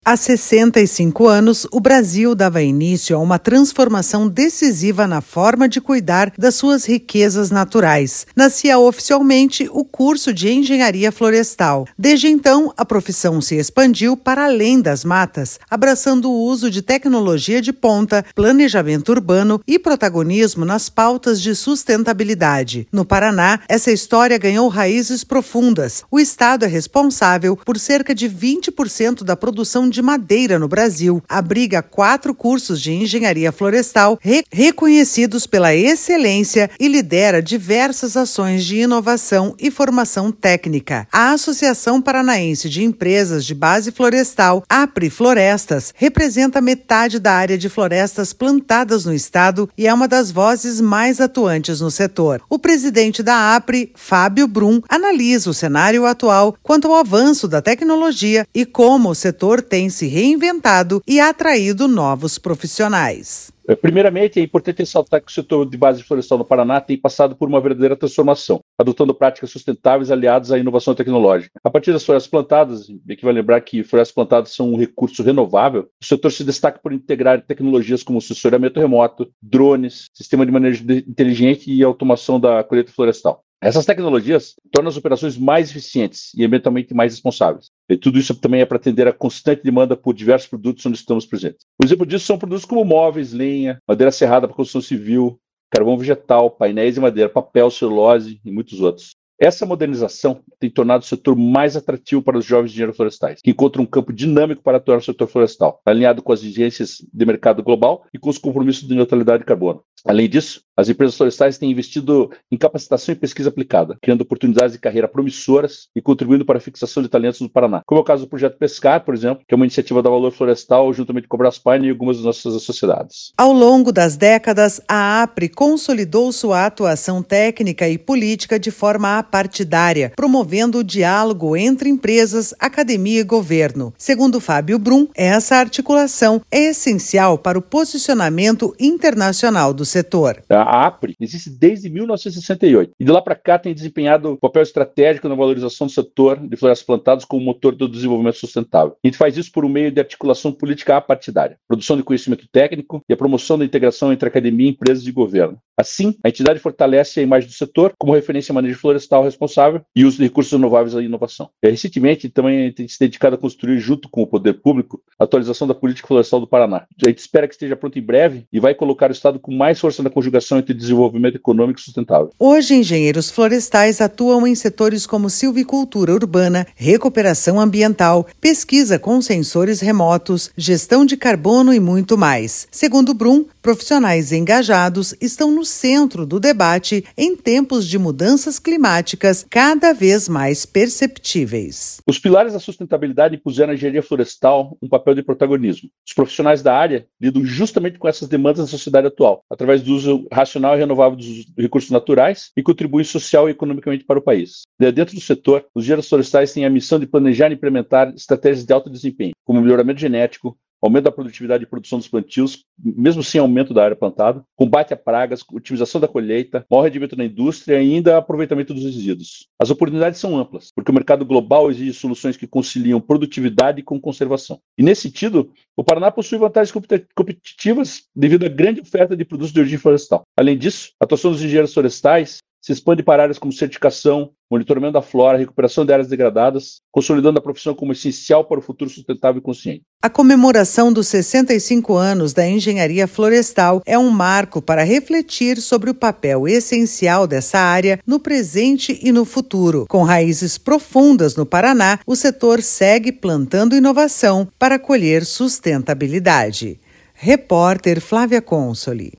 Há 65 anos, o Brasil dava início a uma transformação decisiva na forma de cuidar das suas riquezas naturais. Nascia oficialmente o curso de Engenharia Florestal. Desde então, a profissão se expandiu para além das matas, abraçando o uso de tecnologia de ponta, planejamento urbano e protagonismo nas pautas de sustentabilidade. No Paraná, essa história ganhou raízes profundas. O estado é responsável por cerca de 20% da produção de madeira no Brasil, abriga 4 cursos de engenharia florestal reconhecidos pela excelência e lidera diversas ações de inovação e formação técnica. A Associação Paranaense de Empresas de Base Florestal, APRE Florestas, representa metade da área de florestas plantadas no estado e é uma das vozes mais atuantes no setor. O presidente da APRE, Fábio Brum, analisa o cenário atual quanto ao avanço da tecnologia e como o setor tem se reinventado e atraído novos profissionais. Primeiramente, é importante ressaltar que o setor de base florestal no Paraná tem passado por uma verdadeira transformação, adotando práticas sustentáveis aliadas à inovação tecnológica. A partir das florestas plantadas, que vai lembrar que florestas plantadas são um recurso renovável, o setor se destaca por integrar tecnologias como sensoriamento remoto, drones, sistema de manejo inteligente e automação da colheita florestal. Essas tecnologias tornam as operações mais eficientes e ambientalmente mais responsáveis. E tudo isso também é para atender a constante demanda por diversos produtos onde estamos presentes. Um exemplo disso são produtos como móveis, lenha, madeira serrada para construção civil, carvão vegetal, painéis de madeira, papel, celulose e muitos outros. Essa modernização tem tornado o setor mais atrativo para os jovens engenheiros florestais, que encontram um campo dinâmico para atuar no setor florestal, alinhado com as exigências de mercado global e com os compromissos de neutralidade de carbono. Além disso, as empresas florestais têm investido em capacitação e pesquisa aplicada, criando oportunidades de carreira promissoras e contribuindo para a fixação de talentos no Paraná. Como é o caso do Projeto Pescar, por exemplo, que é uma iniciativa da Valor Florestal, juntamente com a Braspaine e algumas das nossas sociedades. Ao longo das décadas, a APRE consolidou sua atuação técnica e política de forma partidária, promovendo o diálogo entre empresas, academia e governo. Segundo Fábio Brum, essa articulação é essencial para o posicionamento internacional do setor. A APRE existe desde 1968 e de lá para cá tem desempenhado um papel estratégico na valorização do setor de florestas plantadas como motor do desenvolvimento sustentável. A gente faz isso por um meio de articulação política apartidária, produção de conhecimento técnico e a promoção da integração entre academia, empresas e governo. Assim, a entidade fortalece a imagem do setor como referência a manejo florestal responsável e uso de recursos renováveis à inovação. Recentemente, também tem se dedicado a construir, junto com o poder público, a atualização da política florestal do Paraná. A gente espera que esteja pronto em breve e vai colocar o Estado com mais força na conjugação entre desenvolvimento econômico e sustentável. Hoje, engenheiros florestais atuam em setores como silvicultura urbana, recuperação ambiental, pesquisa com sensores remotos, gestão de carbono e muito mais. Segundo Brum, profissionais engajados estão no centro do debate em tempos de mudanças climáticas cada vez mais perceptíveis. Os pilares da sustentabilidade impuseram à engenharia florestal um papel de protagonismo. Os profissionais da área lidam justamente com essas demandas da sociedade atual, através do uso racional e renovável dos recursos naturais e contribuem social e economicamente para o país. Dentro do setor, os engenheiros florestais têm a missão de planejar e implementar estratégias de alto desempenho, como melhoramento genético, aumento da produtividade e produção dos plantios, mesmo sem aumento da área plantada, combate a pragas, otimização da colheita, maior rendimento na indústria e ainda aproveitamento dos resíduos. As oportunidades são amplas, porque o mercado global exige soluções que conciliam produtividade com conservação. E nesse sentido, o Paraná possui vantagens competitivas devido à grande oferta de produtos de origem florestal. Além disso, a atuação dos engenheiros florestais se expande para áreas como certificação, monitoramento da flora, recuperação de áreas degradadas, consolidando a profissão como essencial para o futuro sustentável e consciente. A comemoração dos 65 anos da engenharia florestal é um marco para refletir sobre o papel essencial dessa área no presente e no futuro. Com raízes profundas no Paraná, o setor segue plantando inovação para colher sustentabilidade. Repórter Flávia Consoli.